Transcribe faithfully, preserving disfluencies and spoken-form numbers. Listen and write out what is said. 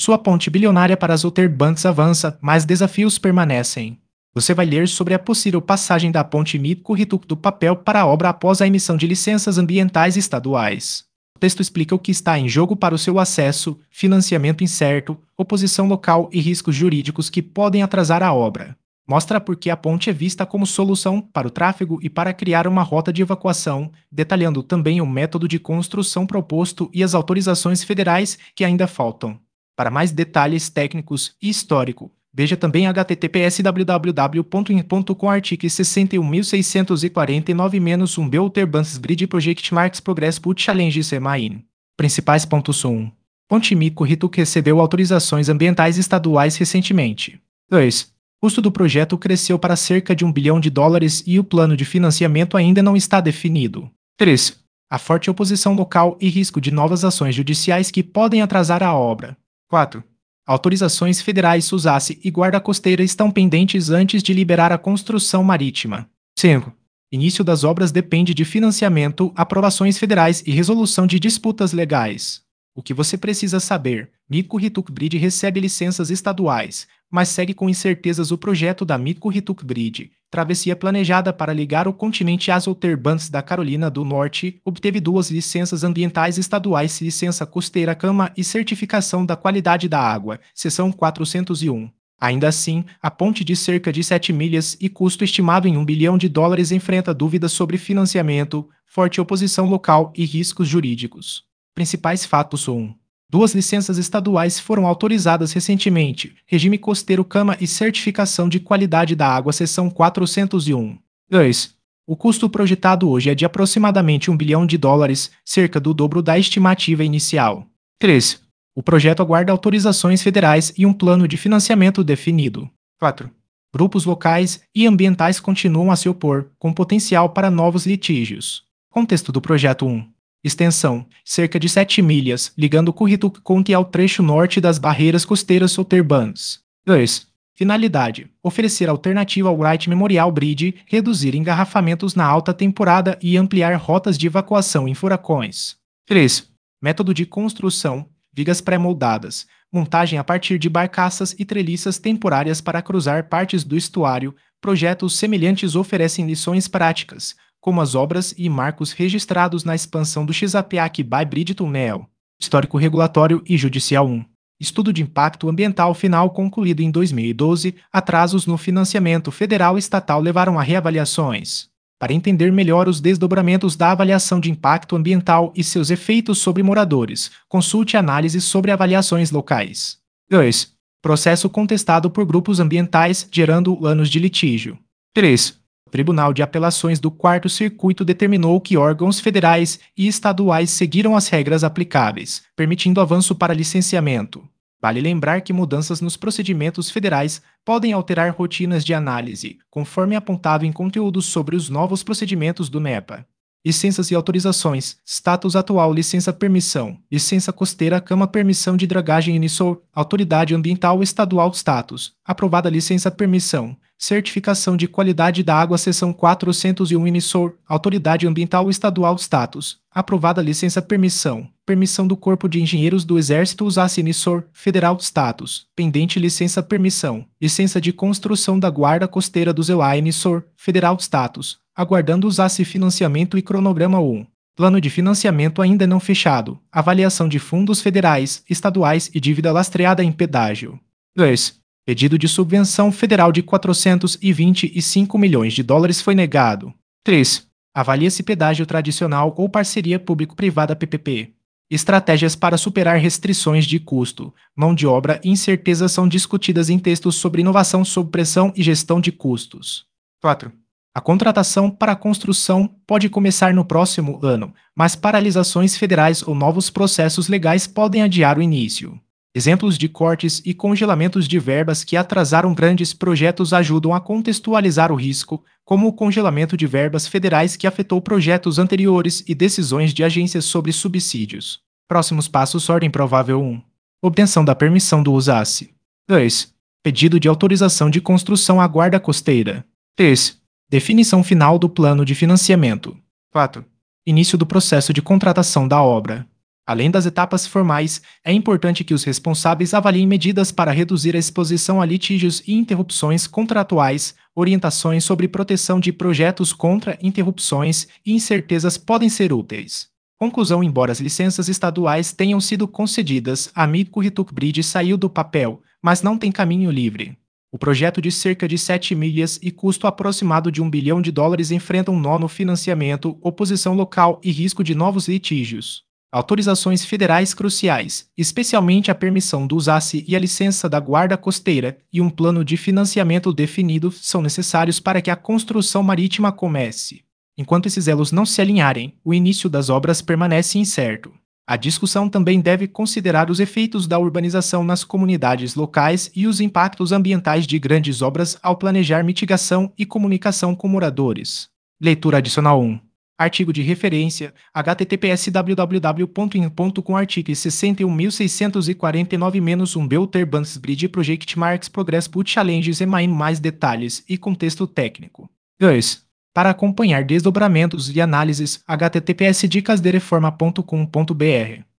Sua ponte bilionária para as Outer Banks avança, mas desafios permanecem. Você vai ler sobre a possível passagem da ponte Mico-Rituque do papel para a obra após a emissão de licenças ambientais estaduais. O texto explica o que está em jogo para o seu acesso, financiamento incerto, oposição local e riscos jurídicos que podem atrasar a obra. Mostra por que a ponte é vista como solução para o tráfego e para criar uma rota de evacuação, detalhando também o método de construção proposto e as autorizações federais que ainda faltam. Para mais detalhes técnicos e histórico, veja também h t t p s w w w ponto in ponto com artigo sessenta e um mil seiscentos e quarenta e nove menos um B Outer Banks Bridge Project Marks Progress Put Challenge Semain. Principais pontos um. Ponte Mico-Rituque recebeu autorizações ambientais estaduais recentemente. dois. O custo do projeto cresceu para cerca de um bilhão de dólares e o plano de financiamento ainda não está definido. três. A forte oposição local e risco de novas ações judiciais que podem atrasar a obra. quatro. Autorizações federais SUSASSI e Guarda Costeira estão pendentes antes de liberar a construção marítima. cinco. Início das obras depende de financiamento, aprovações federais e resolução de disputas legais. O que você precisa saber: Mico-Rituque Bridge recebe licenças estaduais, mas segue com incertezas o projeto da Mico-Rituque Bridge, travessia planejada para ligar o continente às Outer Banks da Carolina do Norte, obteve duas licenças ambientais estaduais, licença costeira Cama e certificação da qualidade da água, seção quatrocentos e um. Ainda assim, a ponte de cerca de sete milhas e custo estimado em um bilhão de dólares enfrenta dúvidas sobre financiamento, forte oposição local e riscos jurídicos. Principais fatos um. Duas licenças estaduais foram autorizadas recentemente, regime costeiro Cama e certificação de qualidade da água, seção quatrocentos e um. dois. O custo projetado hoje é de aproximadamente um bilhão de dólares, cerca do dobro da estimativa inicial. três. O projeto aguarda autorizações federais e um plano de financiamento definido. quatro. Grupos locais e ambientais continuam a se opor, com potencial para novos litígios. Contexto do projeto um. Extensão: cerca de sete milhas, ligando Currituque County ao trecho norte das barreiras costeiras Outer Banks. dois. Finalidade: oferecer alternativa ao Wright Memorial Bridge, reduzir engarrafamentos na alta temporada e ampliar rotas de evacuação em furacões. três. Método de construção: vigas pré-moldadas, montagem a partir de barcaças e treliças temporárias para cruzar partes do estuário. Projetos semelhantes oferecem lições práticas, como as obras e marcos registrados na expansão do Chesapeake Bay Bridge Tunnel. Histórico regulatório e judicial um. Estudo de impacto ambiental final concluído em dois mil e doze, atrasos no financiamento federal e estatal levaram a reavaliações. Para entender melhor os desdobramentos da avaliação de impacto ambiental e seus efeitos sobre moradores, consulte análises sobre avaliações locais. dois. Processo contestado por grupos ambientais, gerando anos de litígio. três. O Tribunal de Apelações do Quarto Circuito determinou que órgãos federais e estaduais seguiram as regras aplicáveis, permitindo avanço para licenciamento. Vale lembrar que mudanças nos procedimentos federais podem alterar rotinas de análise, conforme apontado em conteúdos sobre os novos procedimentos do NEPA. Licenças e autorizações: status atual, licença permissão, licença costeira Cama, permissão de dragagem Inissor, autoridade ambiental estadual, status, aprovada licença permissão, certificação de qualidade da água, seção quatrocentos e um Inissor, autoridade ambiental estadual, status, aprovada licença permissão, permissão do Corpo de Engenheiros do Exército USASSI Inissor, federal, status, pendente licença permissão, licença de construção da Guarda Costeira do Zeuá Inissor, federal, status, aguardando USASSI financiamento e cronograma um. Plano de financiamento ainda não fechado, avaliação de fundos federais, estaduais e dívida lastreada em pedágio. dois. Pedido de subvenção federal de quatrocentos e vinte e cinco milhões de dólares foi negado. três. Avalia-se pedágio tradicional ou parceria público-privada P P P. Estratégias para superar restrições de custo, mão de obra e incerteza são discutidas em textos sobre inovação sob pressão e gestão de custos. quatro. A contratação para a construção pode começar no próximo ano, mas paralisações federais ou novos processos legais podem adiar o início. Exemplos de cortes e congelamentos de verbas que atrasaram grandes projetos ajudam a contextualizar o risco, como o congelamento de verbas federais que afetou projetos anteriores e decisões de agências sobre subsídios. Próximos passos: ordem provável um. Obtenção da permissão do USASSI. dois. Pedido de autorização de construção à Guarda Costeira. três. Definição final do plano de financiamento. quatro. Início do processo de contratação da obra. Além das etapas formais, é importante que os responsáveis avaliem medidas para reduzir a exposição a litígios e interrupções contratuais, orientações sobre proteção de projetos contra interrupções e incertezas podem ser úteis. Conclusão: embora as licenças estaduais tenham sido concedidas, a Midco-Rituk Bridge saiu do papel, mas não tem caminho livre. O projeto de cerca de sete milhas e custo aproximado de um bilhão de dólares enfrenta um nó no financiamento, oposição local e risco de novos litígios. Autorizações federais cruciais, especialmente a permissão do usasse e a licença da guarda costeira, e um plano de financiamento definido são necessários para que a construção marítima comece. Enquanto esses elos não se alinharem, o início das obras permanece incerto. A discussão também deve considerar os efeitos da urbanização nas comunidades locais e os impactos ambientais de grandes obras ao planejar mitigação e comunicação com moradores. Leitura adicional um. Artigo de referência: https www ponto in ponto com artigo sessenta e um mil seiscentos e quarenta e nove menos um Belter Banks Bridge Project Marks Progress Put Challenges e mais detalhes e contexto técnico. dois. Para acompanhar desdobramentos e análises, https dicas de reforma ponto com ponto br.